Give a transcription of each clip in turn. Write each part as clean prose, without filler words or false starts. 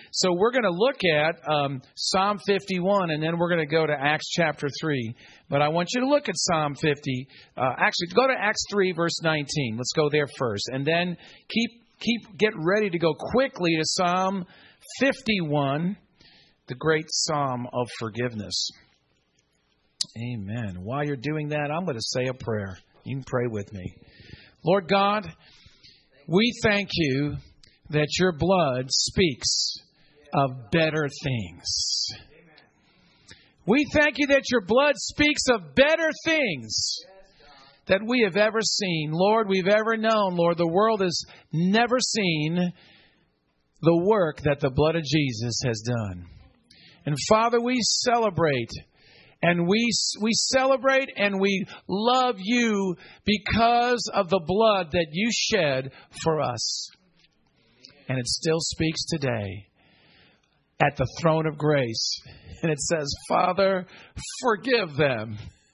So we're going to look at Psalm 51, and then we're going to go to Acts chapter 3. But I want you to look at Psalm 50. Actually, go to Acts 3, verse 19. Let's go there first. And then get ready to go quickly to Psalm 51, the great Psalm of forgiveness. Amen. While you're doing that, I'm going to say a prayer. You can pray with me. Lord God, we thank you that your blood speaks of better things. We thank you that your blood speaks of better things that we have ever seen. Lord, we've ever known. Lord, the world has never seen the work that the blood of Jesus has done. And Father, we celebrate. And we celebrate and we love you because of the blood that you shed for us. And it still speaks today at the throne of grace. And it says, Father, forgive them.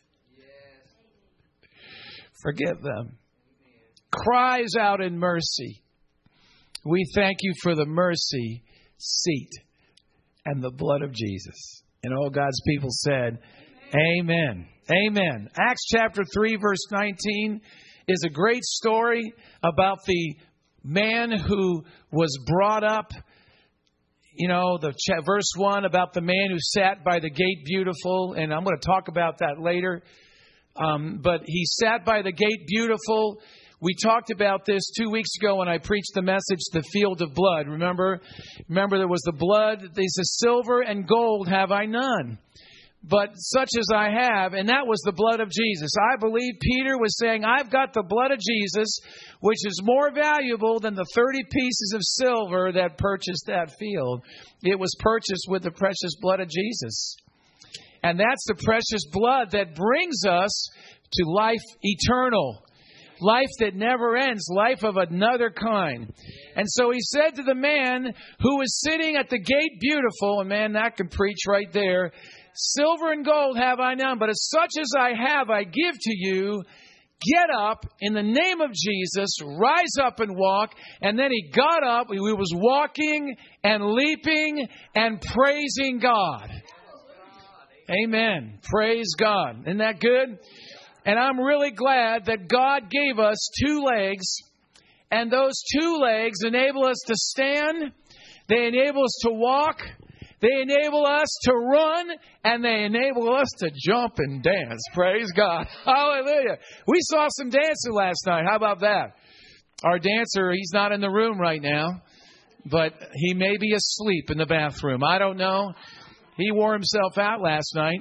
Forgive them. Cries out in mercy. We thank you for the mercy seat and the blood of Jesus. And all God's people said, Amen. Amen. Acts chapter 3, verse 19 is a great story about the man who was brought up. You know, verse 1 about the man who sat by the gate beautiful. And I'm going to talk about that later. But he sat by the gate beautiful. We talked about this 2 weeks ago when I preached the message, the field of blood. Remember there was the blood. They said, silver and gold have I none, but such as I have. And that was the blood of Jesus. I believe Peter was saying, I've got the blood of Jesus, which is more valuable than the 30 pieces of silver that purchased that field. It was purchased with the precious blood of Jesus. And that's the precious blood that brings us to life eternal. Life that never ends, life of another kind. And so he said to the man who was sitting at the gate beautiful, and man, that can preach right there, silver and gold have I none, but as such as I have, I give to you. Get up in the name of Jesus, rise up and walk. And then he got up, he was walking and leaping and praising God. Amen. Praise God. Isn't that good? And I'm really glad that God gave us two legs, and those two legs enable us to stand, they enable us to walk, they enable us to run, and they enable us to jump and dance. Praise God. Hallelujah. We saw some dancing last night. How about that? Our dancer, he's not in the room right now, but he may be asleep in the bathroom. I don't know. He wore himself out last night.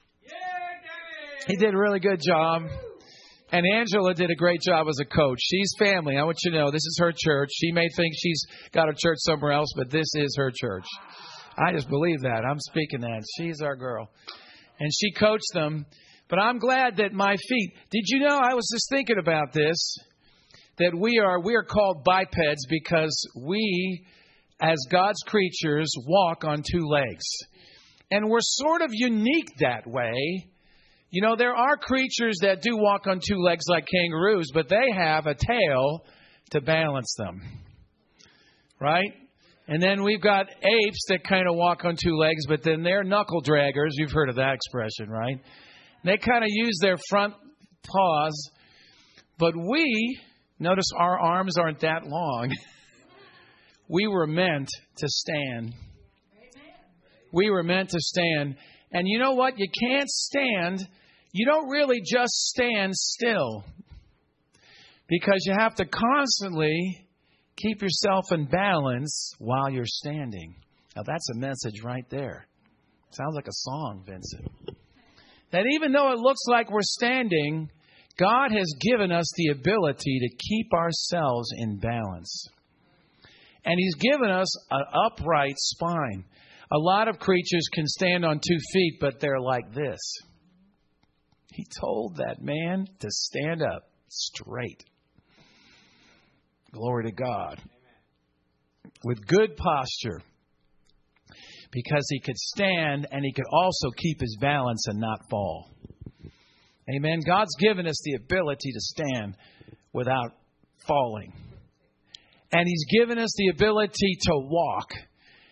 He did a really good job. And Angela did a great job as a coach. She's family. I want you to know this is her church. She may think she's got a church somewhere else, but this is her church. I just believe that. I'm speaking that. She's our girl. And she coached them. But I'm glad that my feet. Did you know, I was just thinking about this, that we are called bipeds because we, as God's creatures, walk on two legs. And we're sort of unique that way. You know, there are creatures that do walk on two legs like kangaroos, but they have a tail to balance them. Right? And then we've got apes that kind of walk on two legs, but then they're knuckle draggers. You've heard of that expression, right? They kind of use their front paws. But we, notice our arms aren't that long. We were meant to stand. We were meant to stand. And you know what? You can't stand. You don't really just stand still, because you have to constantly keep yourself in balance while you're standing. Now, that's a message right there. Sounds like a song, Vincent. That even though it looks like we're standing, God has given us the ability to keep ourselves in balance. And He's given us an upright spine. A lot of creatures can stand on 2 feet, but they're like this. He told that man to stand up straight. Glory to God. Amen. With good posture. Because he could stand and he could also keep his balance and not fall. Amen. God's given us the ability to stand without falling. And He's given us the ability to walk.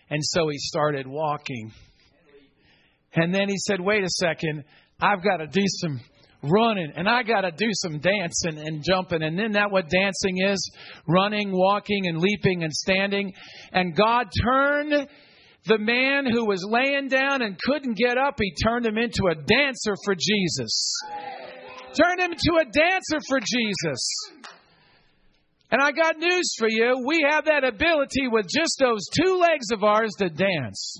And so he started walking. And then he said, wait a second, I've got to do some running and I got to do some dancing and jumping. And isn't that what dancing is? Running, walking, and leaping and standing. And God turned the man who was laying down and couldn't get up. He turned him into a dancer for Jesus. Turned him into a dancer for Jesus. And I got news for you. We have that ability with just those 2 legs of ours to dance.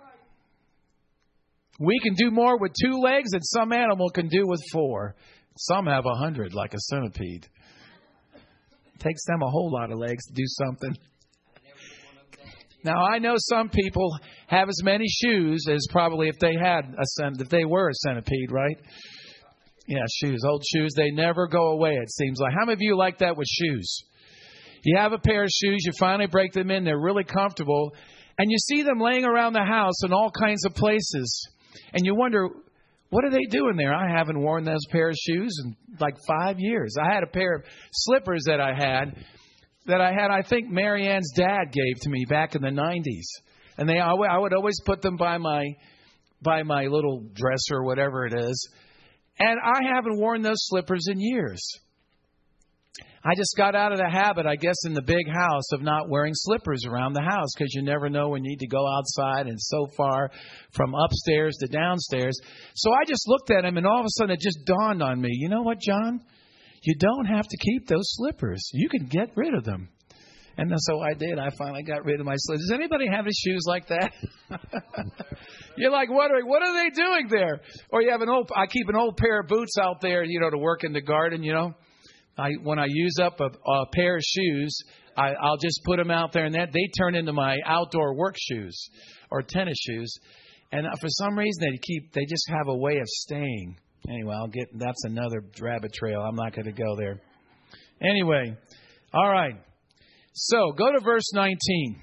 We can do more with 2 legs than some animal can do with 4. Some have 100, like a centipede. It takes them a whole lot of legs to do something. Now, I know some people have as many shoes as probably if they were a centipede, right? Yeah, shoes, old shoes. They never go away, it seems like. How many of you like that with shoes? You have a pair of shoes, you finally break them in, they're really comfortable, and you see them laying around the house in all kinds of places. And you wonder, what are they doing there? I haven't worn those pair of shoes in like 5 years. I had a pair of slippers that I had, I think Marianne's dad gave to me back in the 90s. And I would always put them by my little dresser or whatever it is. And I haven't worn those slippers in years. I just got out of the habit, I guess, in the big house of not wearing slippers around the house because you never know when you need to go outside and so far from upstairs to downstairs. So I just looked at him and all of a sudden it just dawned on me, you know what, John? You don't have to keep those slippers. You can get rid of them. And so I did. I finally got rid of my slippers. Does anybody have any shoes like that? You're like wondering, what are they doing there? Or you have I keep an old pair of boots out there, to work in the garden, When I use up a pair of shoes, I'll just put them out there, and they turn into my outdoor work shoes or tennis shoes. And for some reason, they just have a way of staying. Anyway, that's another rabbit trail. I'm not going to go there. Anyway, all right. So go to verse 19.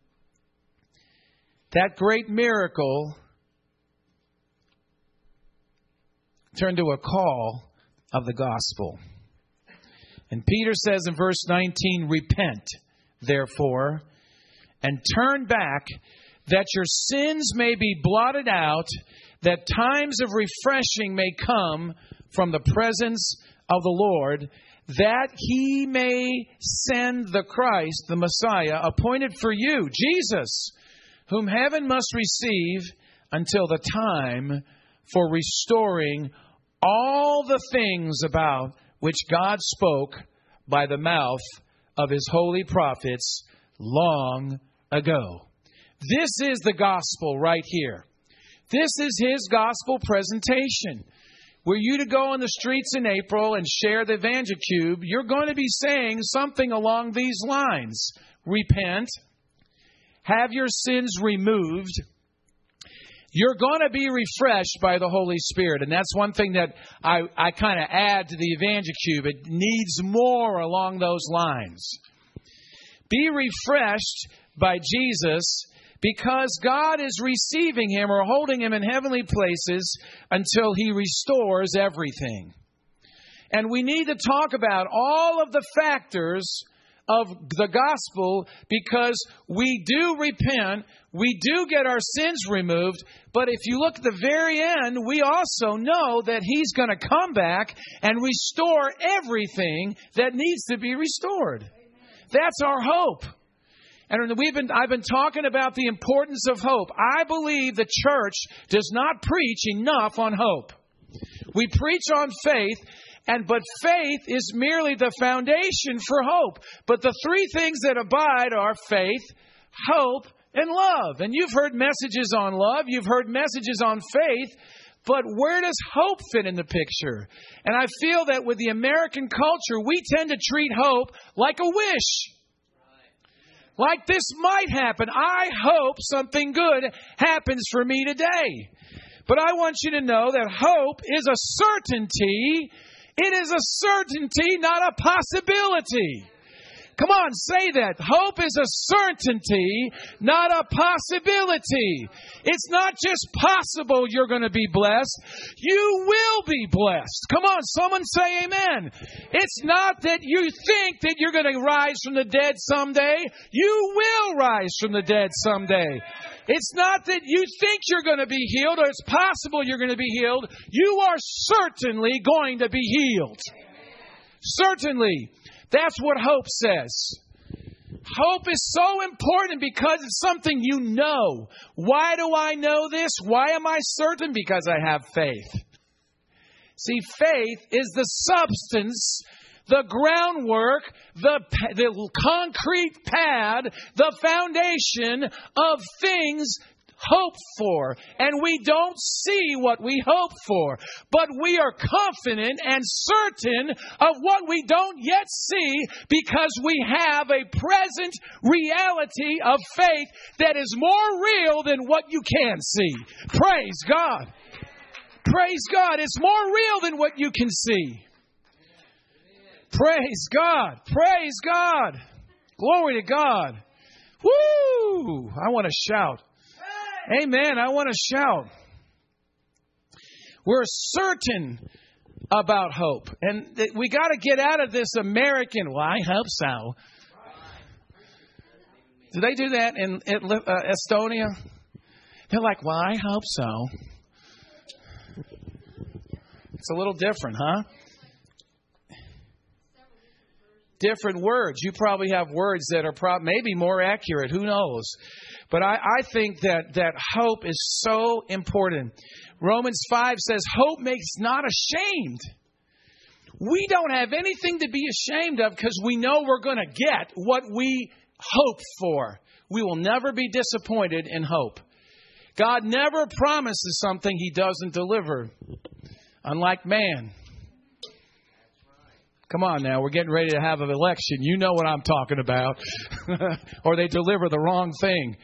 That great miracle turned to a call of the gospel. And Peter says in verse 19, repent, therefore, and turn back, that your sins may be blotted out, that times of refreshing may come from the presence of the Lord, that he may send the Christ, the Messiah, appointed for you, Jesus, whom heaven must receive until the time for restoring all the things about which God spoke by the mouth of his holy prophets long ago. This is the gospel right here. This is his gospel presentation. Were you to go on the streets in April and share the EvangeCube, you're going to be saying something along these lines. Repent. Have your sins removed. You're going to be refreshed by the Holy Spirit. And that's one thing that I kind of add to the EvangeCube. It needs more along those lines. Be refreshed by Jesus because God is receiving him or holding him in heavenly places until he restores everything. And we need to talk about all of the factors of the gospel because we do repent, we do get our sins removed, but if you look at the very end, we also know that he's going to come back and restore everything that needs to be restored. That's our hope. And I've been talking about the importance of hope. I believe the church does not preach enough on hope. We preach on faith, but faith is merely the foundation for hope. But the three things that abide are faith, hope, and love. And you've heard messages on love. You've heard messages on faith. But where does hope fit in the picture? And I feel that with the American culture, we tend to treat hope like a wish. Like this might happen. I hope something good happens for me today. But I want you to know that hope is a certainty. It is a certainty, not a possibility. Come on, say that. Hope is a certainty, not a possibility. It's not just possible you're going to be blessed. You will be blessed. Come on, someone say amen. It's not that you think that you're going to rise from the dead someday. You will rise from the dead someday. It's not that you think you're going to be healed or it's possible you're going to be healed. You are certainly going to be healed. Certainly. That's what hope says. Hope is so important because it's something you know. Why do I know this? Why am I certain? Because I have faith. See, faith is the substance, the groundwork, the concrete pad, the foundation of things hoped for. And we don't see what we hope for, but we are confident and certain of what we don't yet see because we have a present reality of faith that is more real than what you can see. Praise God. Praise God. It's more real than what you can see. Praise God. Praise God. Glory to God. Woo! I want to shout. Amen. I want to shout. We're certain about hope. And we got to get out of this American, well, I hope so. Do they do that in Estonia? They're like, well, I hope so. It's a little different, huh? Different words. You probably have words that are maybe more accurate. Who knows? But I think that hope is so important. Romans 5 says, hope makes not ashamed. We don't have anything to be ashamed of because we know we're going to get what we hope for. We will never be disappointed in hope. God never promises something He doesn't deliver. Unlike man. Come on now, we're getting ready to have an election. You know what I'm talking about. Or they deliver the wrong thing.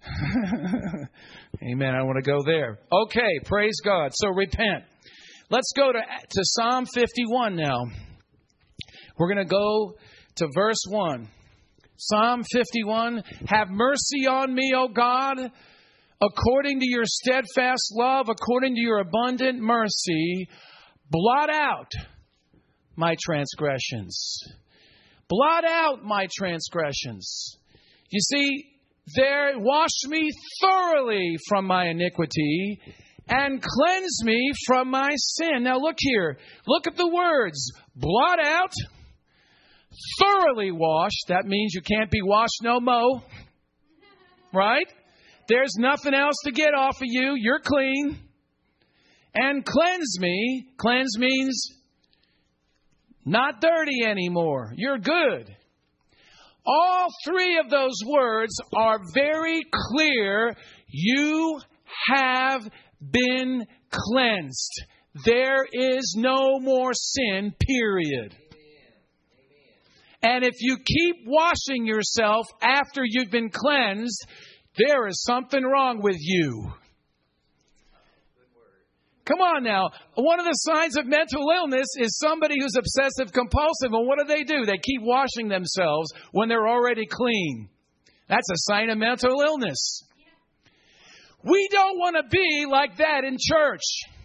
Amen. I want to go there. Okay, praise God. So repent. Let's go to Psalm 51 now. We're going to go to verse 1. Psalm 51. Have mercy on me, O God, according to your steadfast love, according to your abundant mercy. Blot out my transgressions. Blot out my transgressions. You see, there wash me thoroughly from my iniquity and cleanse me from my sin. Now look here. Look at the words. Blot out, thoroughly wash. That means you can't be washed no mo. Right? There's nothing else to get off of you. You're clean. And cleanse me. Cleanse means not dirty anymore. You're good. All three of those words are very clear. You have been cleansed. There is no more sin, period. And if you keep washing yourself after you've been cleansed, there is something wrong with you. Come on now. One of the signs of mental illness is somebody who's obsessive compulsive. And what do? They keep washing themselves when they're already clean. That's a sign of mental illness. We don't want to be like that in church.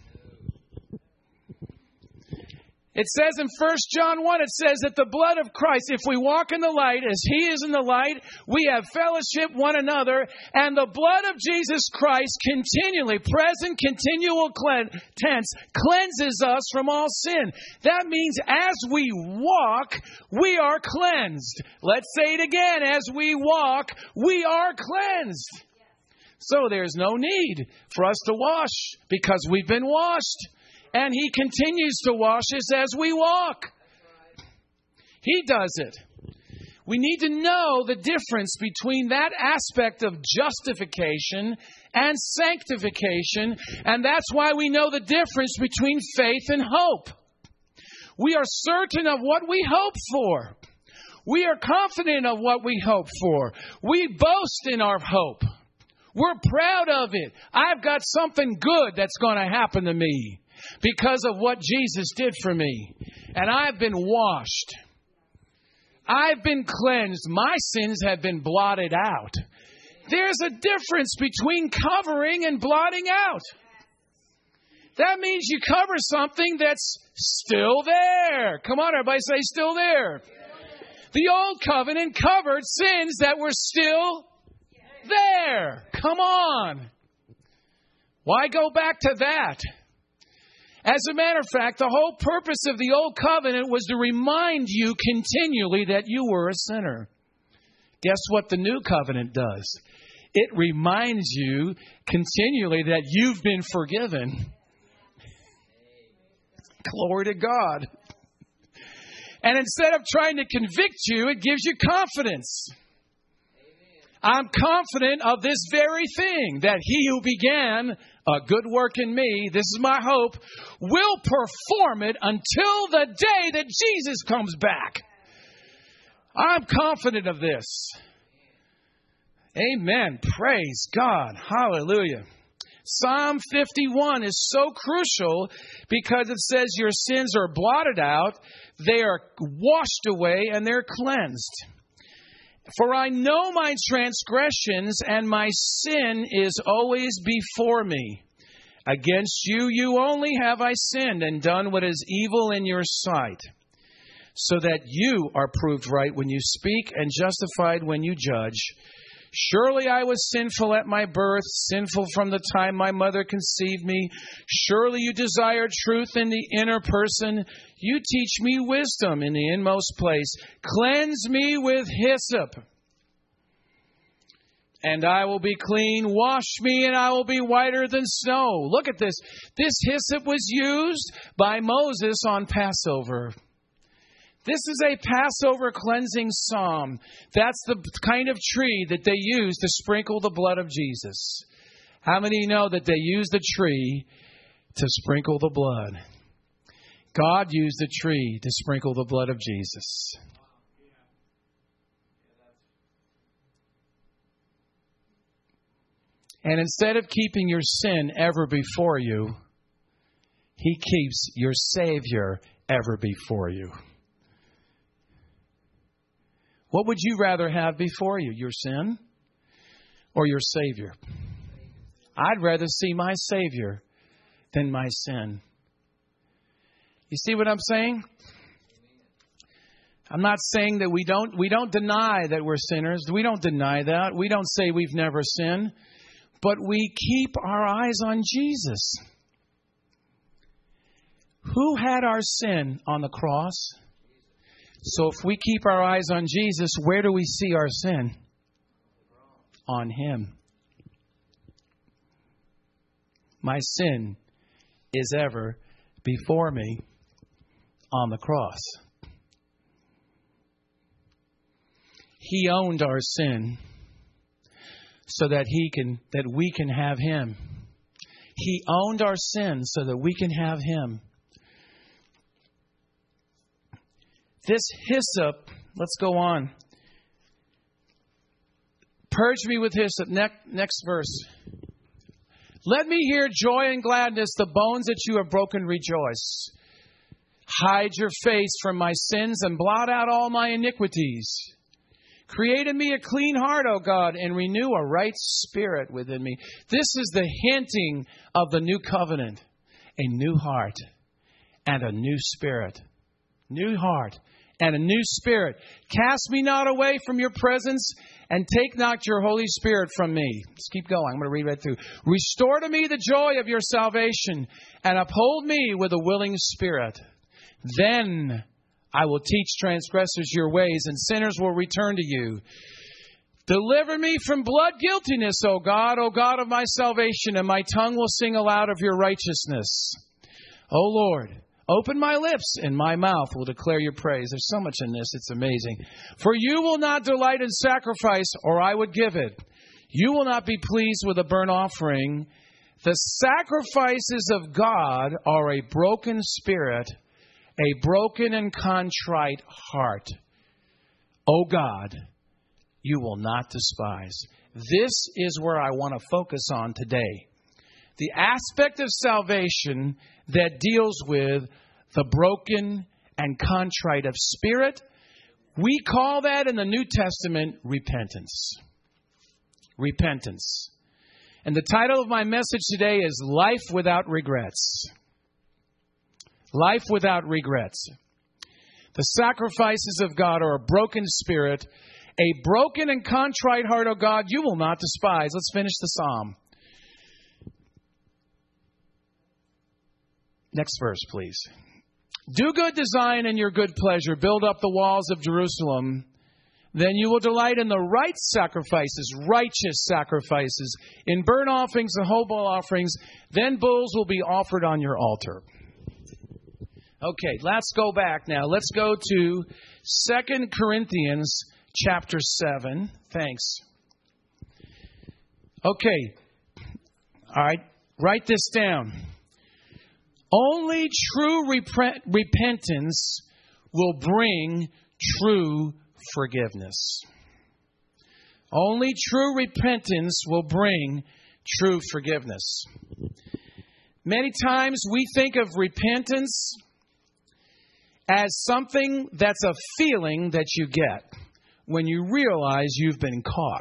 It says in 1 John 1, it says that the blood of Christ, if we walk in the light as He is in the light, we have fellowship one another, and the blood of Jesus Christ continually, present, continual tense, cleanses us from all sin. That means as we walk, we are cleansed. Let's say it again. As we walk, we are cleansed. So there's no need for us to wash because we've been washed. And He continues to wash us as we walk. He does it. We need to know the difference between that aspect of justification and sanctification. And that's why we know the difference between faith and hope. We are certain of what we hope for. We are confident of what we hope for. We boast in our hope. We're proud of it. I've got something good that's going to happen to me because of what Jesus did for me. And I've been washed. I've been cleansed. My sins have been blotted out. There's a difference between covering and blotting out. That means you cover something that's still there. Come on, everybody, say still there. The old covenant covered sins that were still there. Come on. Why go back to that? As a matter of fact, the whole purpose of the old covenant was to remind you continually that you were a sinner. Guess what the new covenant does? It reminds you continually that you've been forgiven. Glory to God. And instead of trying to convict you, it gives you confidence. I'm confident of this very thing, that he who began a good work in me, this is my hope, will perform it until the day that Jesus comes back. I'm confident of this. Amen. Praise God. Hallelujah. Psalm 51 is so crucial because it says your sins are blotted out, they are washed away, and they're cleansed. For I know my transgressions, and my sin is always before me. Against you, you only have I sinned and done what is evil in your sight, so that you are proved right when you speak and justified when you judge. Surely I was sinful at my birth, sinful from the time my mother conceived me. Surely you desire truth in the inner person. You teach me wisdom in the inmost place. Cleanse me with hyssop, and I will be clean. Wash me, and I will be whiter than snow. Look at this. This hyssop was used by Moses on Passover. This is a Passover cleansing psalm. That's the kind of tree that they use to sprinkle the blood of Jesus. How many know that they used the tree to sprinkle the blood? God used the tree to sprinkle the blood of Jesus. And instead of keeping your sin ever before you, he keeps your Savior ever before you. What would you rather have before you, your sin or your Savior? I'd rather see my Savior than my sin. You see what I'm saying? I'm not saying that we don't deny that we're sinners. We don't deny that. We don't say we've never sinned. But we keep our eyes on Jesus. Who had our sin on the cross? So if we keep our eyes on Jesus, where do we see our sin? On him. My sin is ever before me on the cross. He owned our sin so that we can have him. He owned our sin so that we can have him. This hyssop, let's go on. Purge me with hyssop. Next verse. Let me hear joy and gladness. The bones that you have broken rejoice. Hide your face from my sins and blot out all my iniquities. Create in me a clean heart, O God, and renew a right spirit within me. This is the hinting of the new covenant. A new heart and a new spirit. New heart and a new spirit. Cast me not away from your presence, and take not your Holy Spirit from me. Let's keep going. I'm going to read right through. Restore to me the joy of your salvation, and uphold me with a willing spirit. Then I will teach transgressors your ways, and sinners will return to you. Deliver me from blood guiltiness, O God of my salvation, and my tongue will sing aloud of your righteousness. O Lord, open my lips, and my mouth will declare your praise. There's so much in this, it's amazing. For you will not delight in sacrifice, or I would give it. You will not be pleased with a burnt offering. The sacrifices of God are a broken spirit, a broken and contrite heart. O God, you will not despise. This is where I want to focus on today. The aspect of salvation that deals with the broken and contrite of spirit, We call that in the New Testament repentance. Repentance. And the title of my message today is Life Without Regrets. Life without regrets. The sacrifices of God are a broken spirit, a broken and contrite heart, O God, you will not despise. Let's finish the psalm. Next verse, please. Do good to Zion in your good pleasure. Build up the walls of Jerusalem. Then you will delight in the right sacrifices, righteous sacrifices, in burnt offerings and whole offerings. Then bulls will be offered on your altar. Okay, let's go back now. Let's go to 2 Corinthians chapter 7. Thanks. Okay. All right. Write this down. Only true repentance will bring true forgiveness. Only true repentance will bring true forgiveness. Many times we think of repentance as something that's a feeling that you get when you realize you've been caught.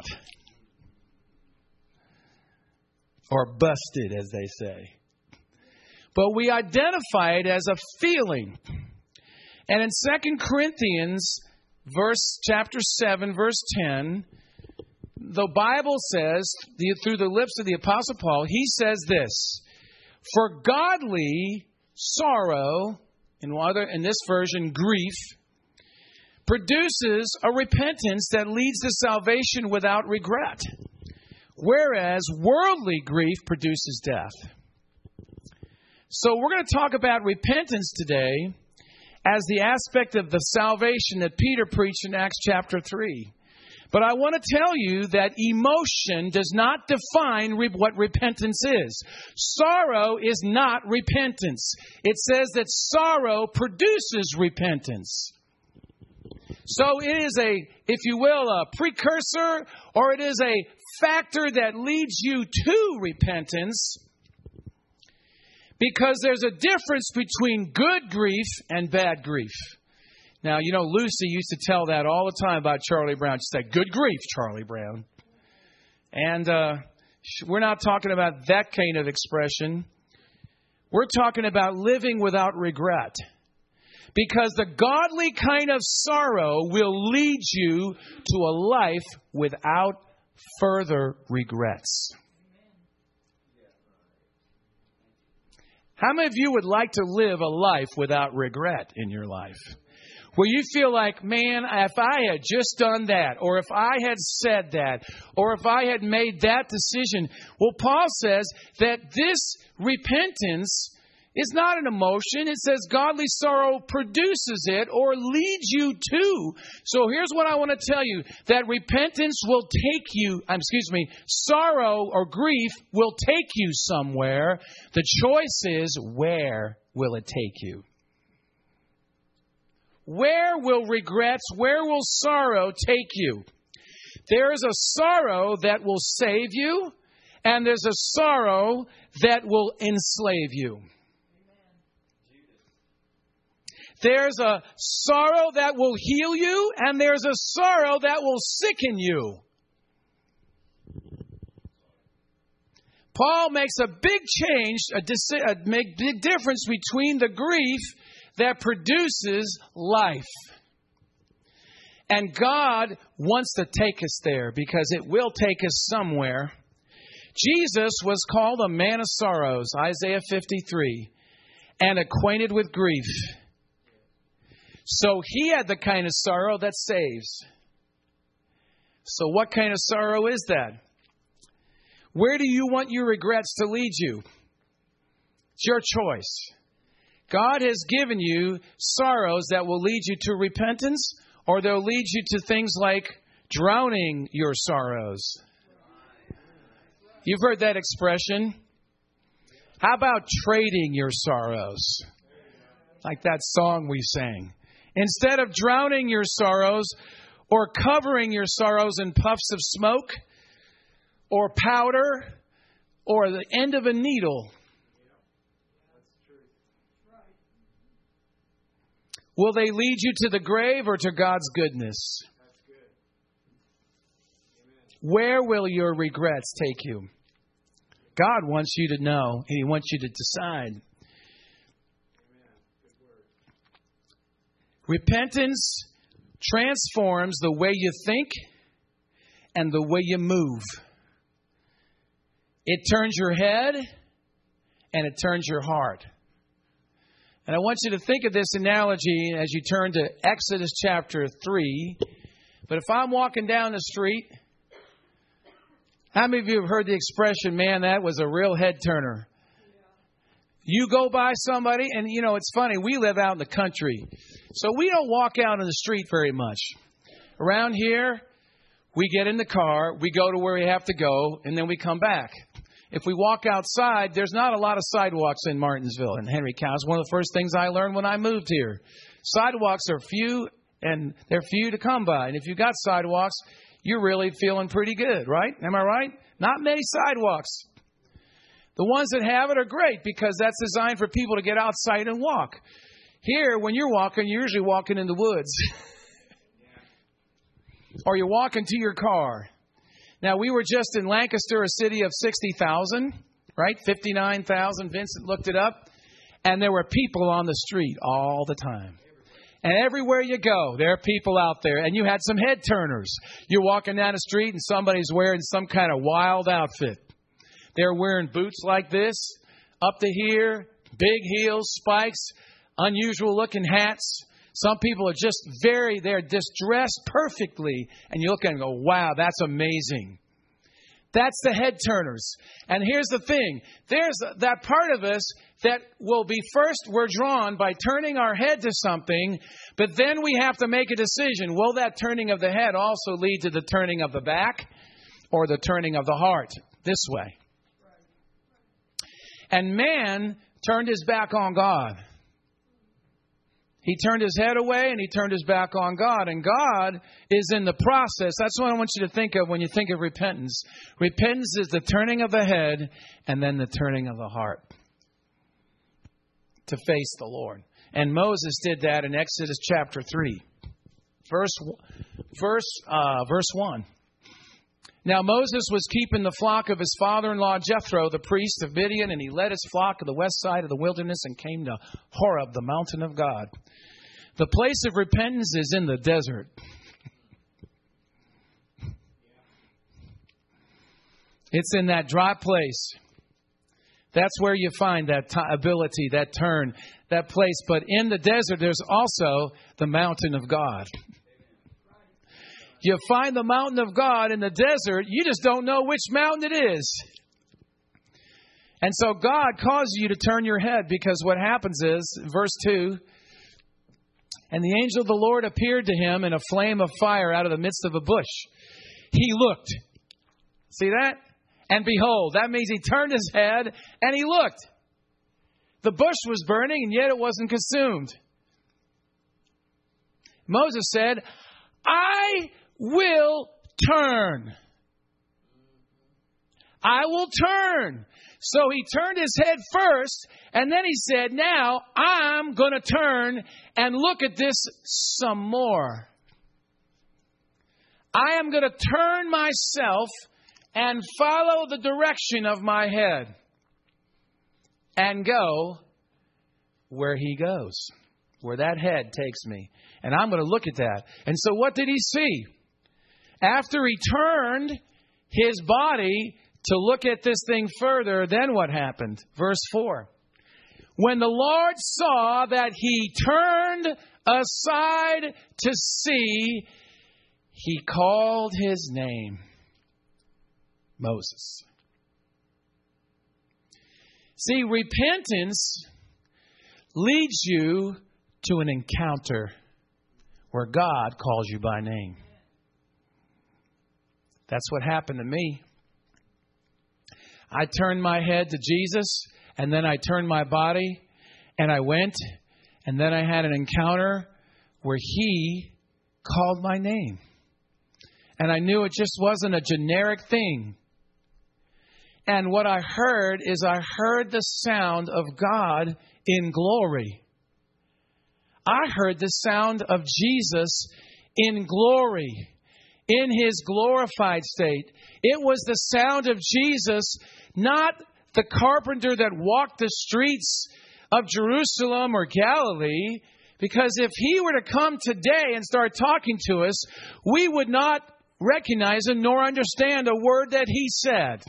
Or busted, as they say. But we identify it as a feeling. And in 2 Corinthians chapter 7, verse 10, the Bible says, through the lips of the Apostle Paul, he says this: for godly sorrow, in this version, grief, produces a repentance that leads to salvation without regret, whereas worldly grief produces death. So we're going to talk about repentance today as the aspect of the salvation that Peter preached in Acts chapter 3. But I want to tell you that emotion does not define what repentance is. Sorrow is not repentance. It says that sorrow produces repentance. So it is if you will, a precursor, or it is a factor that leads you to repentance. Because there's a difference between good grief and bad grief. Now, Lucy used to tell that all the time about Charlie Brown. She said, good grief, Charlie Brown. And we're not talking about that kind of expression. We're talking about living without regret. Because the godly kind of sorrow will lead you to a life without further regrets. How many of you would like to live a life without regret in your life? Where you feel like, man, if I had just done that, or if I had said that, or if I had made that decision. Well, Paul says that this repentance is not an emotion. It says godly sorrow produces it or leads you to. So here's what I want to tell you. That repentance will take you, sorrow or grief will take you somewhere. The choice is, where will it take you? Where will regrets, where will sorrow take you? There is a sorrow that will save you, and there's a sorrow that will enslave you. There's a sorrow that will heal you, and there's a sorrow that will sicken you. Paul makes a big change, a big difference between the grief that produces life. And God wants to take us there because it will take us somewhere. Jesus was called a man of sorrows, Isaiah 53, and acquainted with grief. So he had the kind of sorrow that saves. So what kind of sorrow is that? Where do you want your regrets to lead you? It's your choice. God has given you sorrows that will lead you to repentance, or they'll lead you to things like drowning your sorrows. You've heard that expression. How about trading your sorrows? Like that song we sang. Instead of drowning your sorrows or covering your sorrows in puffs of smoke or powder or the end of a needle. Will they lead you to the grave or to God's goodness? That's good. Amen. Where will your regrets take you? God wants you to know, and He wants you to decide. Amen. Good word. Repentance transforms the way you think and the way you move. It turns your head and it turns your heart. And I want you to think of this analogy as you turn to Exodus chapter 3. But if I'm walking down the street, how many of you have heard the expression, man, that was a real head turner? You go by somebody, and you know, it's funny, we live out in the country, so we don't walk out on the street very much. Around here, we get in the car, we go to where we have to go, and then we come back. If we walk outside, there's not a lot of sidewalks in Martinsville and Henry County. It's one of the first things I learned when I moved here. Sidewalks are few, and they're few to come by. And if you've got sidewalks, you're really feeling pretty good, right? Am I right? Not many sidewalks. The ones that have it are great because that's designed for people to get outside and walk. Here, when you're walking, you're usually walking in the woods. Or you're walking to your car. Now, we were just in Lancaster, a city of 60,000, right? 59,000. Vincent looked it up. And there were people on the street all the time. And everywhere you go, there are people out there. And you had some head turners. You're walking down the street and somebody's wearing some kind of wild outfit. They're wearing boots like this, up to here, big heels, spikes, unusual looking hats. Some people are they're just dressed perfectly. And you look at them and go, wow, that's amazing. That's the head turners. And here's the thing. There's that part of us that will be first, we're drawn by turning our head to something, but then we have to make a decision. Will that turning of the head also lead to the turning of the back or the turning of the heart this way? And man turned his back on God. He turned his head away and he turned his back on God. And God is in the process. That's what I want you to think of when you think of repentance. Repentance is the turning of the head and then the turning of the heart to face the Lord. And Moses did that in Exodus chapter 3, verse 1. Now Moses was keeping the flock of his father-in-law Jethro, the priest of Midian, and he led his flock to the west side of the wilderness and came to Horeb, the mountain of God. The place of repentance is in the desert. It's in that dry place. That's where you find that ability, that turn, that place. But in the desert, there's also the mountain of God. You find the mountain of God in the desert, you just don't know which mountain it is. And so God causes you to turn your head because what happens is, verse 2, and the angel of the Lord appeared to him in a flame of fire out of the midst of a bush. He looked. See that? And behold, that means he turned his head and he looked. The bush was burning and yet it wasn't consumed. Moses said, I will turn. I will turn. So he turned his head first, and then he said, now I'm going to turn and look at this some more. I am going to turn myself and follow the direction of my head and go where he goes, where that head takes me. And I'm going to look at that. And so what did he see? After he turned his body to look at this thing further, then what happened? Verse 4. When the Lord saw that he turned aside to see, he called his name Moses. See, repentance leads you to an encounter where God calls you by name. That's what happened to me. I turned my head to Jesus, and then I turned my body, and I went, and then I had an encounter where he called my name. And I knew it just wasn't a generic thing. And what I heard is I heard the sound of God in glory. I heard the sound of Jesus in glory, in His glorified state. It was the sound of Jesus, not the carpenter that walked the streets of Jerusalem or Galilee. Because if He were to come today and start talking to us, we would not recognize Him nor understand a word that He said.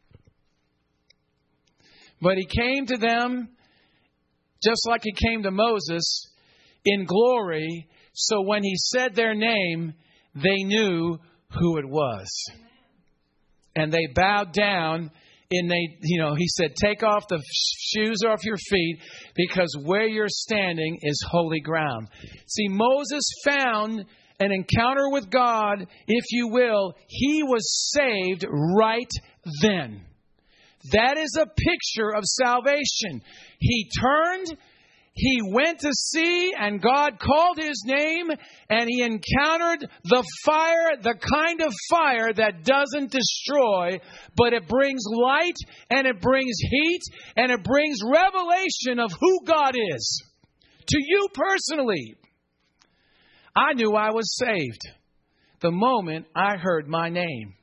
But He came to them just like He came to Moses in glory. So when He said their name, they knew who it was. And they bowed down. And He said, take off the shoes off your feet, because where you're standing is holy ground. See, Moses found an encounter with God, if you will. He was saved right then. That is a picture of salvation. He turned, he went to sea, and God called His name, and he encountered the fire, the kind of fire that doesn't destroy, but it brings light, and it brings heat, and it brings revelation of who God is to you personally. I knew I was saved the moment I heard my name.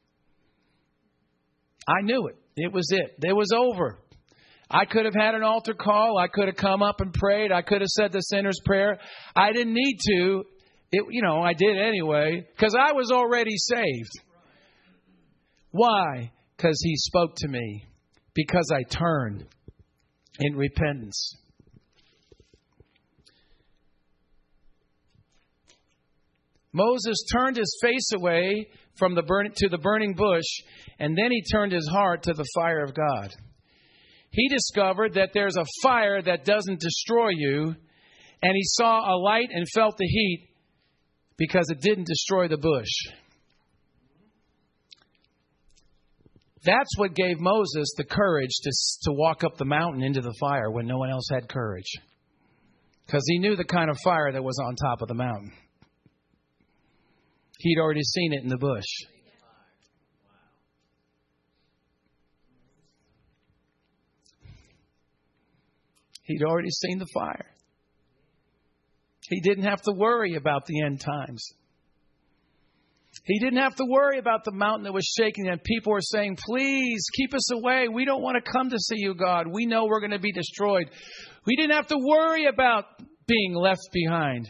I knew it. It was it. It was over. I could have had an altar call. I could have come up and prayed. I could have said the sinner's prayer. I didn't need to. I did anyway, because I was already saved. Why? Because He spoke to me. Because I turned in repentance. Moses turned his face away from the burning bush, and then he turned his heart to the fire of God. He discovered that there's a fire that doesn't destroy you, and he saw a light and felt the heat because it didn't destroy the bush. That's what gave Moses the courage to walk up the mountain into the fire when no one else had courage, because he knew the kind of fire that was on top of the mountain. He'd already seen it in the bush. He'd already seen the fire. He didn't have to worry about the end times. He didn't have to worry about the mountain that was shaking and people were saying, please keep us away. We don't want to come to see you, God. We know we're going to be destroyed. We didn't have to worry about being left behind.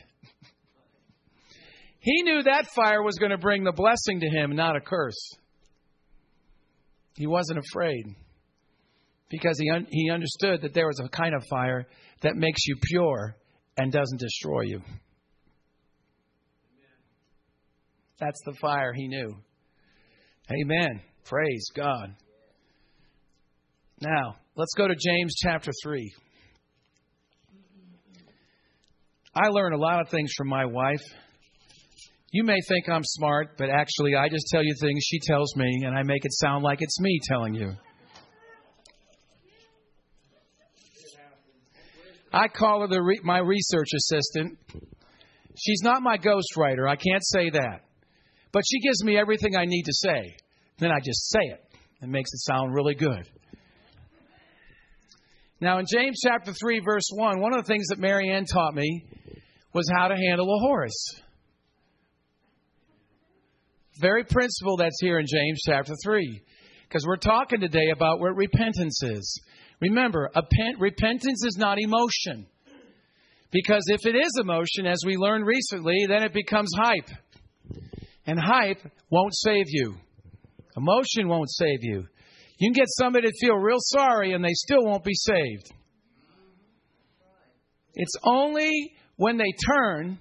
He knew that fire was going to bring the blessing to him, not a curse. He wasn't afraid, because he understood that there was a kind of fire that makes you pure and doesn't destroy you. That's the fire he knew. Amen. Praise God. Now, let's go to James chapter 3. I learn a lot of things from my wife. You may think I'm smart, but actually I just tell you things she tells me, and I make it sound like it's me telling you. I call her my research assistant. She's not my ghostwriter. I can't say that. But she gives me everything I need to say. Then I just say it. It makes it sound really good. Now, in James chapter 3, verse 1, one of the things that Mary Ann taught me was how to handle a horse. Very principle that's here in James chapter 3. Because we're talking today about what repentance is. Remember, repentance is not emotion. Because if it is emotion, as we learned recently, then it becomes hype. And hype won't save you. Emotion won't save you. You can get somebody to feel real sorry and they still won't be saved. It's only when they turn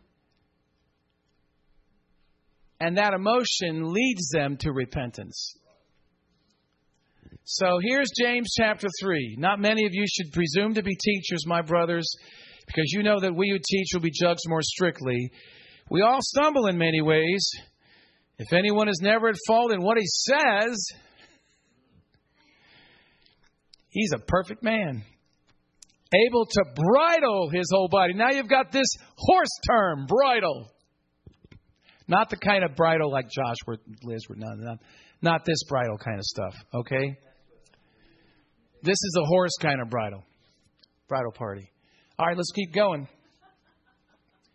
and that emotion leads them to repentance. So here's James chapter 3. Not many of you should presume to be teachers, my brothers, because you know that we who teach will be judged more strictly. We all stumble in many ways. If anyone is never at fault in what he says, he's a perfect man, able to bridle his whole body. Now you've got this horse term, bridle. Not the kind of bridle like Josh or Liz were. Not this bridle kind of stuff, okay? This is a horse kind of bridle party. All right, let's keep going.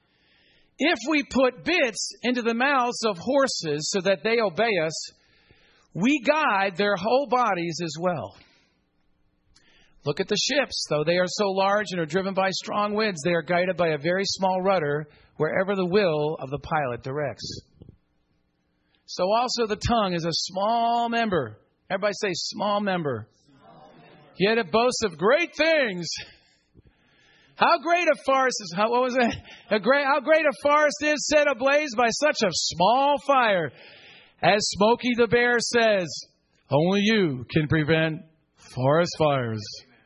If we put bits into the mouths of horses so that they obey us, we guide their whole bodies as well. Look at the ships. Though they are so large and are driven by strong winds, they are guided by a very small rudder wherever the will of the pilot directs. So also the tongue is a small member. Everybody say small member. Yet it boasts of great things. How great a forest is, how great a forest is set ablaze by such a small fire. As Smokey the Bear says, only you can prevent forest fires.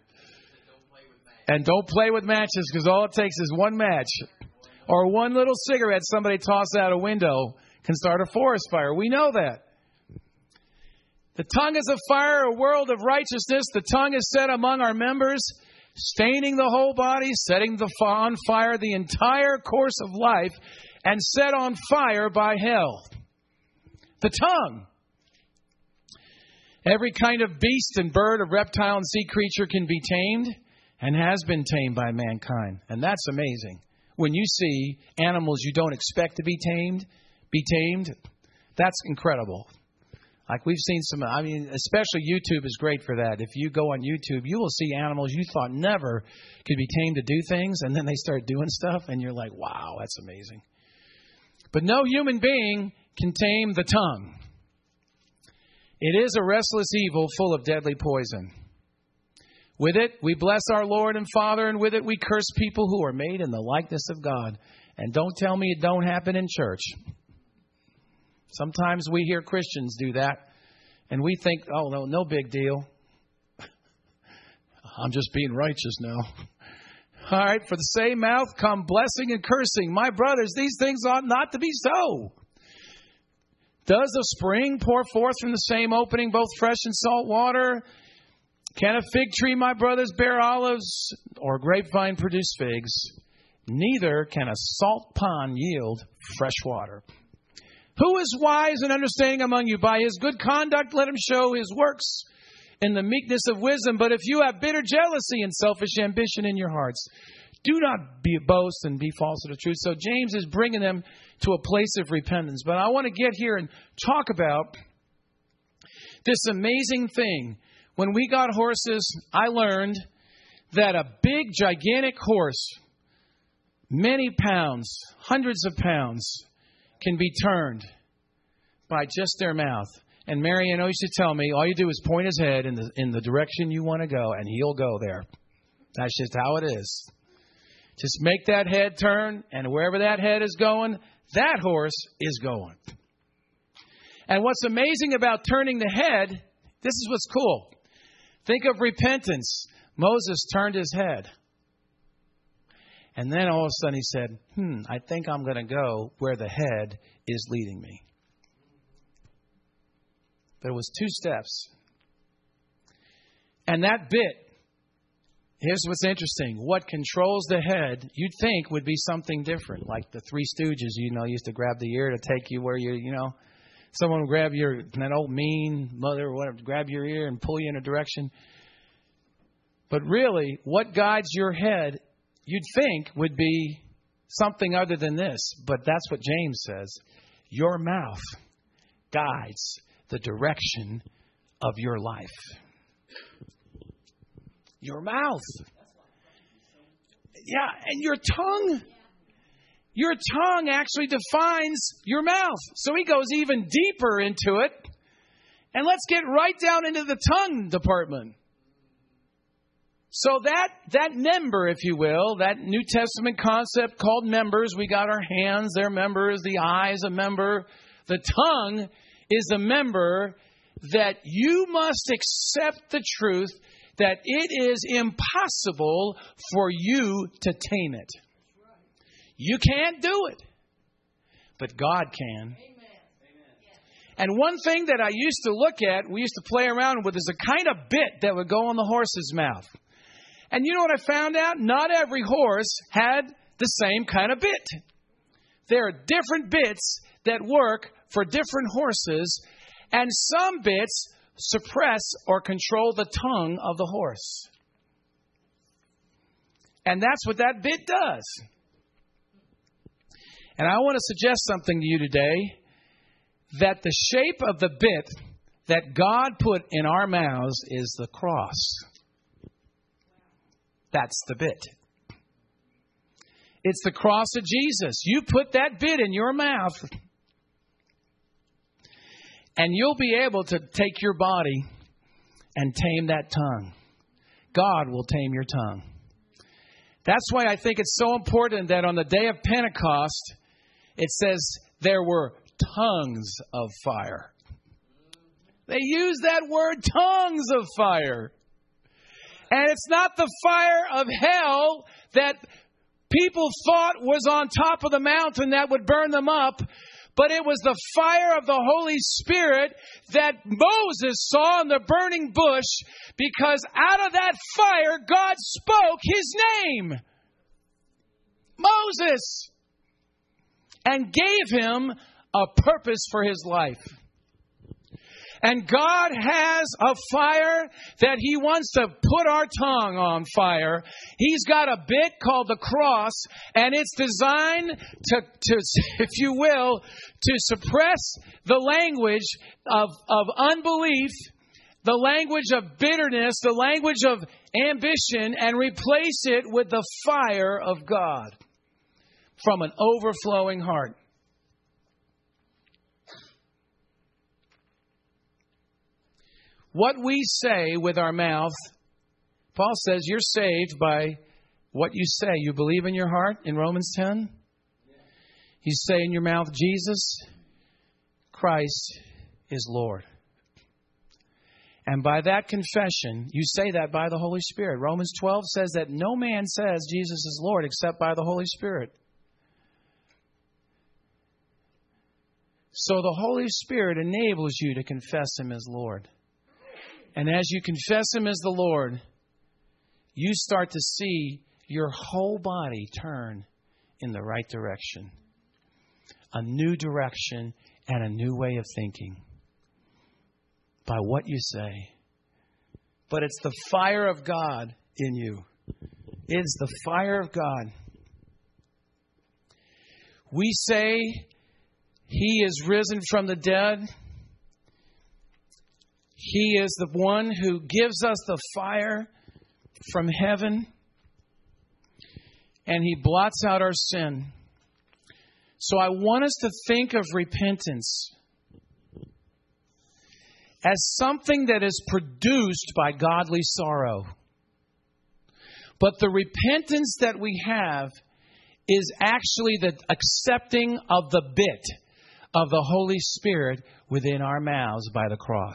And don't play with matches, because all it takes is one match or one little cigarette somebody tosses out a window can start a forest fire. We know that. The tongue is a fire, a world of righteousness. The tongue is set among our members, staining the whole body, setting on fire the entire course of life, and set on fire by hell. The tongue. Every kind of beast and bird, a reptile and sea creature can be tamed and has been tamed by mankind. And that's amazing. When you see animals you don't expect to be tamed, that's incredible. Like we've seen especially YouTube is great for that. If you go on YouTube, you will see animals you thought never could be tamed to do things, and then they start doing stuff, and you're like, wow, that's amazing. But no human being can tame the tongue. It is a restless evil full of deadly poison. With it, we bless our Lord and Father, and with it, we curse people who are made in the likeness of God. And don't tell me it don't happen in church. Sometimes we hear Christians do that, and we think, oh, no big deal. I'm just being righteous now. All right, for the same mouth come blessing and cursing. My brothers, these things ought not to be so. Does a spring pour forth from the same opening both fresh and salt water? Can a fig tree, my brothers, bear olives, or a grapevine produce figs? Neither can a salt pond yield fresh water. Who is wise and understanding among you? By his good conduct let him show his works in the meekness of wisdom. But if you have bitter jealousy and selfish ambition in your hearts, do not boast and be false to the truth. So James is bringing them to a place of repentance. But I want to get here and talk about this amazing thing. When we got horses, I learned that a big, gigantic horse, many pounds, hundreds of pounds, can be turned by just their mouth. And Mary Ann used to tell me, all you do is point his head in the direction you want to go, and he'll go there. That's just how it is. Just make that head turn, and wherever that head is going, that horse is going. And what's amazing about turning the head, this is what's cool. Think of repentance. Moses turned his head. And then all of a sudden he said, I think I'm going to go where the head is leading me. But it was 2 steps. And that bit, here's what's interesting. What controls the head, you'd think would be something different. Like the Three Stooges, used to grab the ear to take you where someone would grab that old mean mother or whatever, grab your ear and pull you in a direction. But really, what guides your head, you'd think would be something other than this. But that's what James says. Your mouth guides the direction of your life. Your mouth. Yeah, and your tongue. Your tongue actually defines your mouth. So he goes even deeper into it. And let's get right down into the tongue department. So that member, if you will, that New Testament concept called members, we got our hands, they're members, the eye is a member. The tongue is a member that you must accept the truth that it is impossible for you to tame it. You can't do it, but God can. And one thing that I used to look at, we used to play around with, is a kind of bit that would go on the horse's mouth. And you know what I found out? Not every horse had the same kind of bit. There are different bits that work for different horses, and some bits suppress or control the tongue of the horse. And that's what that bit does. And I want to suggest something to you today, that the shape of the bit that God put in our mouths is the cross. That's the bit. It's the cross of Jesus. You put that bit in your mouth, and you'll be able to take your body and tame that tongue. God will tame your tongue. That's why I think it's so important that on the day of Pentecost, it says there were tongues of fire. They use that word, tongues of fire. And it's not the fire of hell that people thought was on top of the mountain that would burn them up, but it was the fire of the Holy Spirit that Moses saw in the burning bush, because out of that fire, God spoke His name, Moses, and gave him a purpose for his life. And God has a fire that He wants to put our tongue on fire. He's got a bit called the cross, and it's designed to if you will, to suppress the language of unbelief, the language of bitterness, the language of ambition, and replace it with the fire of God from an overflowing heart. What we say with our mouth, Paul says you're saved by what you say. You believe in your heart in Romans 10. You say in your mouth, Jesus Christ is Lord. And by that confession, you say that by the Holy Spirit. Romans 12 says that no man says Jesus is Lord except by the Holy Spirit. So the Holy Spirit enables you to confess Him as Lord. And as you confess Him as the Lord, you start to see your whole body turn in the right direction. A new direction and a new way of thinking by what you say. But it's the fire of God in you. It is the fire of God. We say He is risen from the dead. He is the one who gives us the fire from heaven, and He blots out our sin. So I want us to think of repentance as something that is produced by godly sorrow. But the repentance that we have is actually the accepting of the bit of the Holy Spirit within our mouths by the cross.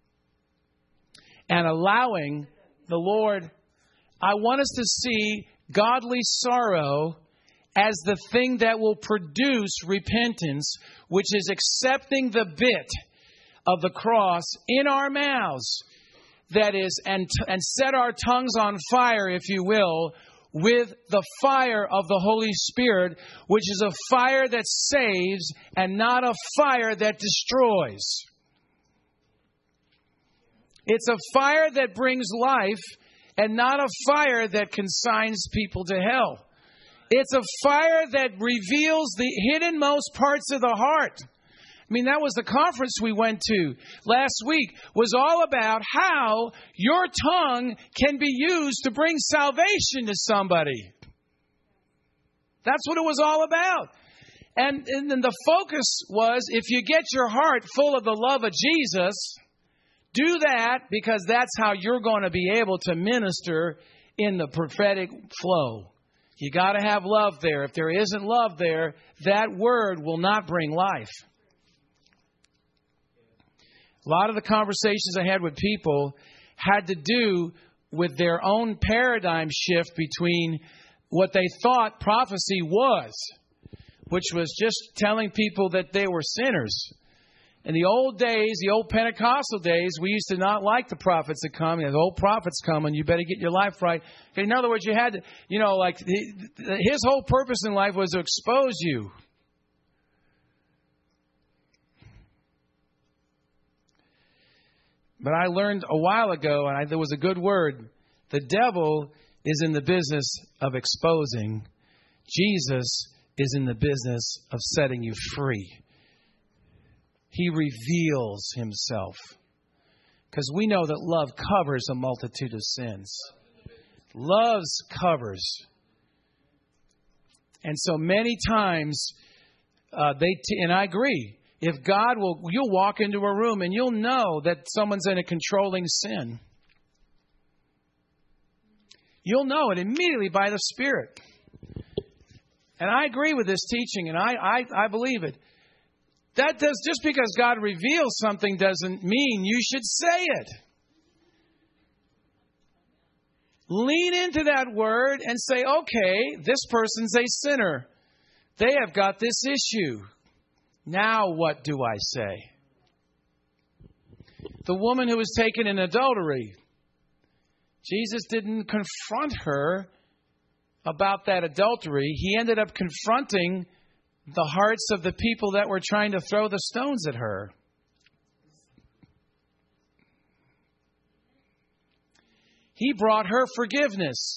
And allowing the Lord, I want us to see godly sorrow as the thing that will produce repentance, which is accepting the bit of the cross in our mouths, that is, and set our tongues on fire, if you will, with the fire of the Holy Spirit, which is a fire that saves and not a fire that destroys. It's a fire that brings life and not a fire that consigns people to hell. It's a fire that reveals the hiddenmost parts of the heart. I mean, that was the conference we went to last week, was all about how your tongue can be used to bring salvation to somebody. That's what it was all about. And then the focus was, if you get your heart full of the love of Jesus, do that, because that's how you're going to be able to minister in the prophetic flow. You got to have love there. If there isn't love there, that word will not bring life. A lot of the conversations I had with people had to do with their own paradigm shift between what they thought prophecy was, which was just telling people that they were sinners. In the old days, the old Pentecostal days, we used to not like the prophets that come. The old prophets come, and you better get your life right. In other words, you had to, his whole purpose in life was to expose you. But I learned a while ago, and there was a good word, the devil is in the business of exposing. Jesus is in the business of setting you free. He reveals himself. Because we know that love covers a multitude of sins. Love covers. And so many times, and I agree, if God you'll walk into a room and you'll know that someone's in a controlling sin. You'll know it immediately by the Spirit. And I agree with this teaching, and I believe it. Just because God reveals something doesn't mean you should say it. Lean into that word and say, okay, this person's a sinner. They have got this issue. Now what do I say? The woman who was taken in adultery. Jesus didn't confront her about that adultery. He ended up confronting the hearts of the people that were trying to throw the stones at her. He brought her forgiveness.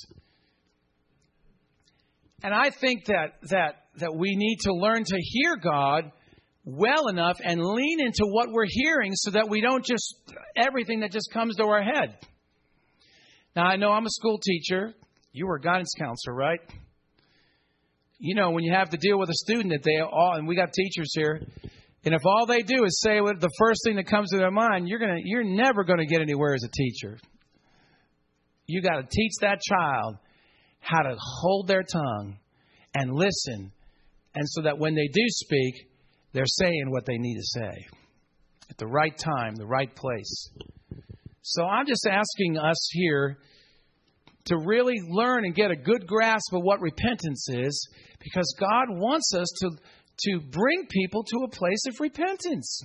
And I think that we need to learn to hear God well enough and lean into what we're hearing so that we don't just everything that just comes to our head. Now, I know I'm a school teacher. You were a guidance counselor, right? You know, when you have to deal with a student and we got teachers here, and if all they do is say what the first thing that comes to their mind, you're never going to get anywhere as a teacher. You got to teach that child how to hold their tongue and listen, and so that when they do speak, they're saying what they need to say at the right time, the right place. So I'm just asking us here to really learn and get a good grasp of what repentance is, because God wants us to bring people to a place of repentance.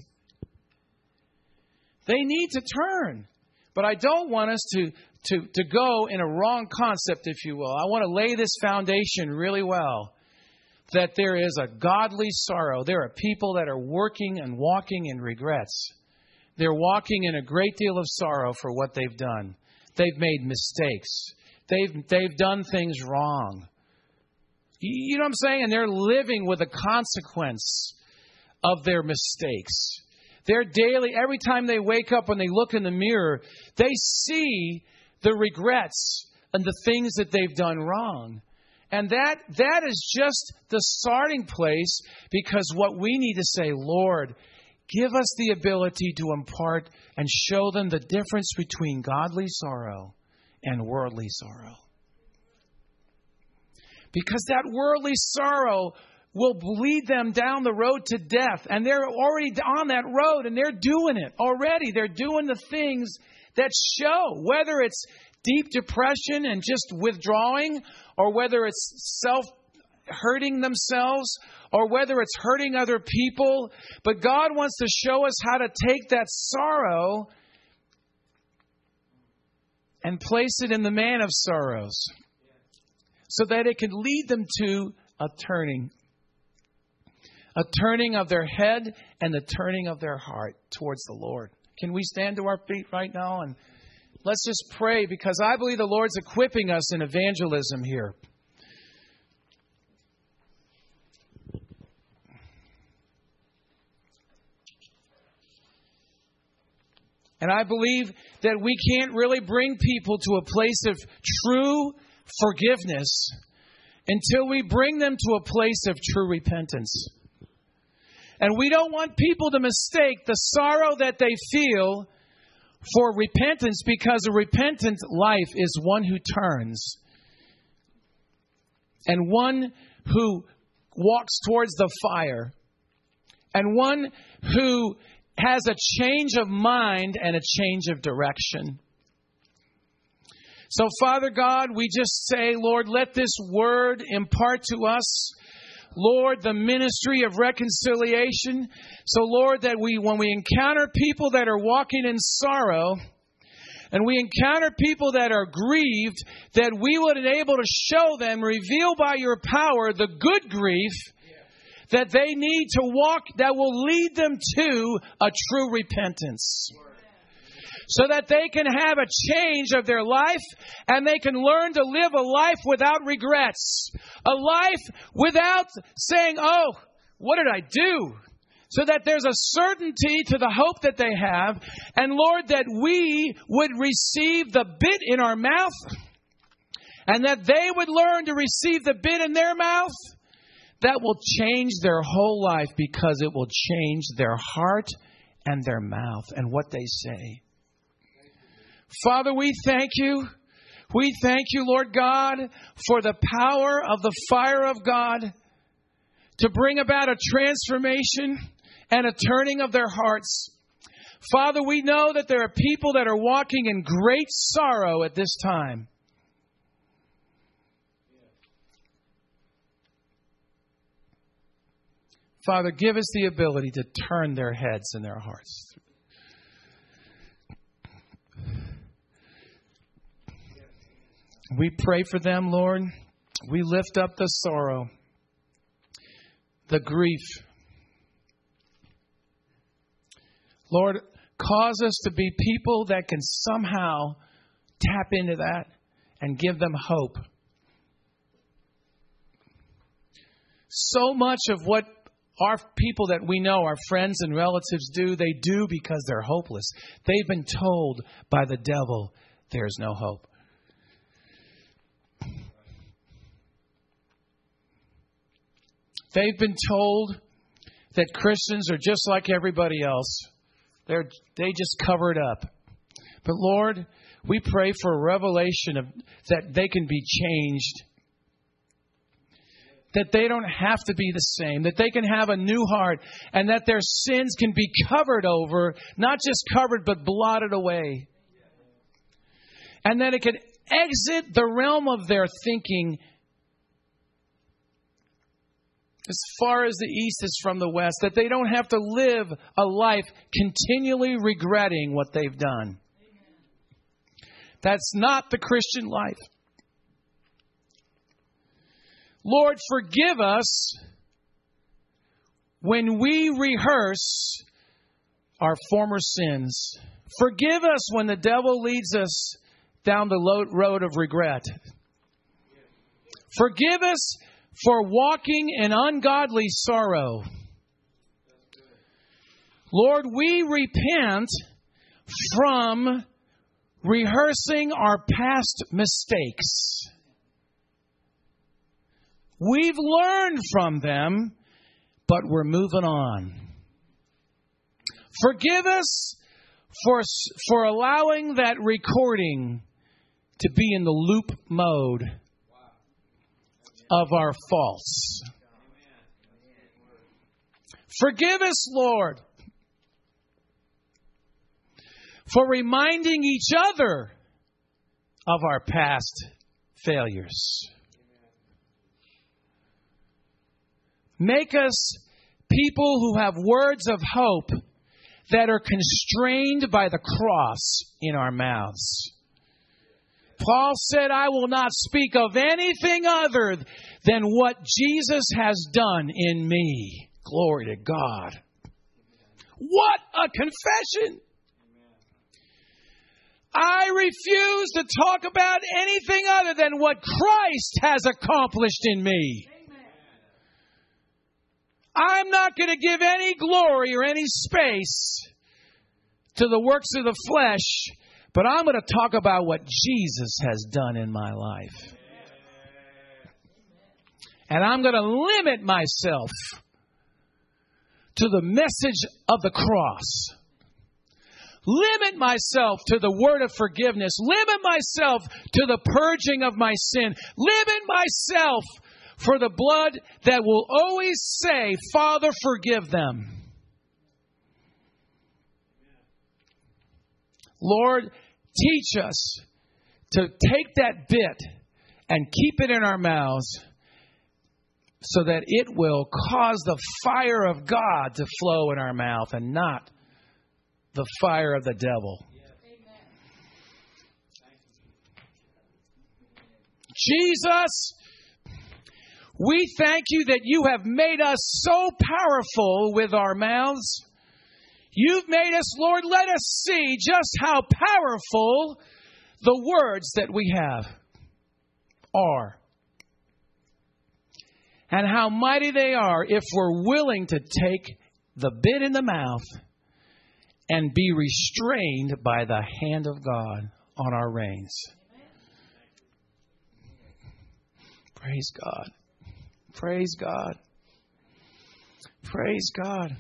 They need to turn. But I don't want us to go in a wrong concept, if you will. I want to lay this foundation really well, that there is a godly sorrow. There are people that are working and walking in regrets. They're walking in a great deal of sorrow for what they've done. They've made mistakes. They've done things wrong. You know what I'm saying? And they're living with the consequence of their mistakes. They're daily, every time they wake up and they look in the mirror, they see the regrets and the things that they've done wrong. And that is just the starting place, because what we need to say, Lord, give us the ability to impart and show them the difference between godly sorrow and worldly sorrow. Because that worldly sorrow will lead them down the road to death. And they're already on that road, and they're doing it already. They're doing the things that show, whether it's deep depression and just withdrawing, or whether it's hurting themselves, or whether it's hurting other people. But God wants to show us how to take that sorrow and place it in the man of sorrows, so that it can lead them to a turning of their head and the turning of their heart towards the Lord. Can we stand to our feet right now and let's just pray, because I believe the Lord's equipping us in evangelism here. And I believe that we can't really bring people to a place of true forgiveness until we bring them to a place of true repentance. And we don't want people to mistake the sorrow that they feel for repentance, because a repentant life is one who turns and one who walks towards the fire and one who has a change of mind and a change of direction. So, Father God, we just say, Lord, let this word impart to us, Lord, the ministry of reconciliation. So, Lord, that when we encounter people that are walking in sorrow, and we encounter people that are grieved, that we would be able to show them, reveal by your power, the good grief that they need to walk, that will lead them to a true repentance. so that they can have a change of their life and they can learn to live a life without regrets, a life without saying, oh, what did I do? So that there's a certainty to the hope that they have. And Lord, that we would receive the bit in our mouth and that they would learn to receive the bit in their mouth. That will change their whole life because it will change their heart and their mouth and what they say. Father, we thank you. We thank you, Lord God, for the power of the fire of God to bring about a transformation and a turning of their hearts. Father, we know that there are people that are walking in great sorrow at this time. Father, give us the ability to turn their heads and their hearts. We pray for them, Lord. We lift up the sorrow, the grief. Lord, cause us to be people that can somehow tap into that and give them hope. So much of what our people that we know, our friends and relatives do, they do because they're hopeless. They've been told by the devil there's no hope. They've been told that Christians are just like everybody else. They just cover it up. But Lord, we pray for a revelation of that they can be changed. That they don't have to be the same. That they can have a new heart. And that their sins can be covered over. Not just covered, but blotted away. And that it can exit the realm of their thinking as far as the east is from the west. That they don't have to live a life continually regretting what they've done. That's not the Christian life. Lord, forgive us when we rehearse our former sins. Forgive us when the devil leads us down the road of regret. Forgive us for walking in ungodly sorrow. Lord, we repent from rehearsing our past mistakes. We've learned from them, but we're moving on. Forgive us for allowing that recording to be in the loop mode of our faults. Forgive us, Lord, for reminding each other of our past failures. Make us people who have words of hope that are constrained by the cross in our mouths. Paul said, I will not speak of anything other than what Jesus has done in me. Glory to God. What a confession. I refuse to talk about anything other than what Christ has accomplished in me. I'm not going to give any glory or any space to the works of the flesh, but I'm going to talk about what Jesus has done in my life. And I'm going to limit myself to the message of the cross. Limit myself to the word of forgiveness. Limit myself to the purging of my sin. Limit myself for the blood that will always say, Father, forgive them. Lord, teach us to take that bit and keep it in our mouths so that it will cause the fire of God to flow in our mouth and not the fire of the devil. Jesus, we thank you that you have made us so powerful with our mouths. You've made us, Lord, let us see just how powerful the words that we have are. And how mighty they are if we're willing to take the bit in the mouth and be restrained by the hand of God on our reins. Praise God. Praise God. Praise God.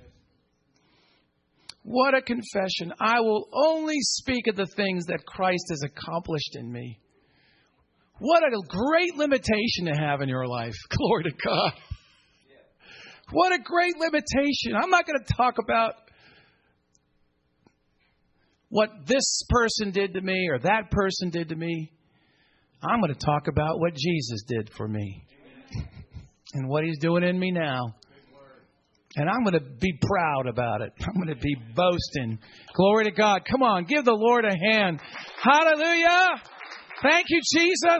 What a confession. I will only speak of the things that Christ has accomplished in me. What a great limitation to have in your life. Glory to God. What a great limitation. I'm not going to talk about what this person did to me or that person did to me. I'm going to talk about what Jesus did for me and what He's doing in me now. And I'm going to be proud about it. I'm going to be boasting. Glory to God. Come on, give the Lord a hand. Hallelujah. Thank you, Jesus.